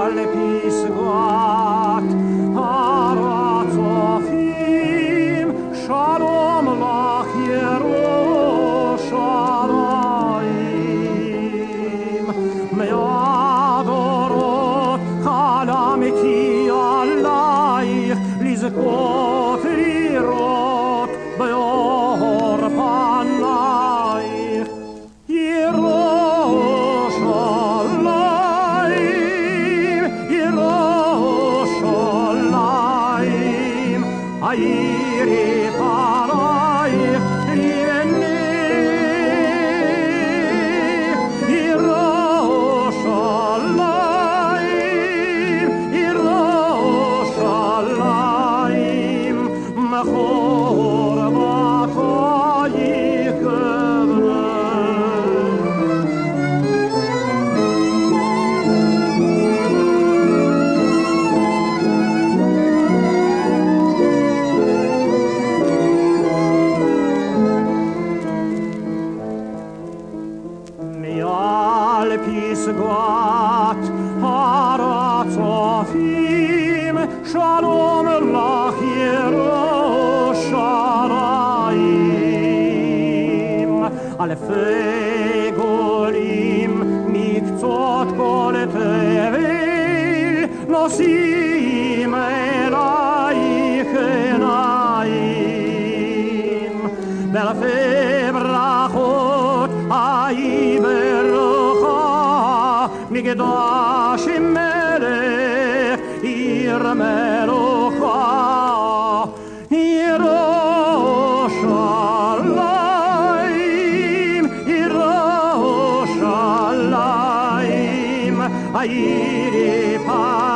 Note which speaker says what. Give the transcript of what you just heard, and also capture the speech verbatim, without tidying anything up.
Speaker 1: פסגת הר הצופים, שלום לך ירושלים. מהדורות חלמתי עלייך לזכות לראות באור פנייך. ירושלים, ירושלים, העיר יקרייך לבני. ירושלים, ירושלים, מחורבתייך אבנה. מעל פסגת הר הצופים, שלום לך ירושלים. אלפי גולים מקצות כל תבל נושאים אלייך עיניים. באלפי ברכות היי ברכה, מקדש מלך עיר מלוכה. ירושלים, ירושלים, העיר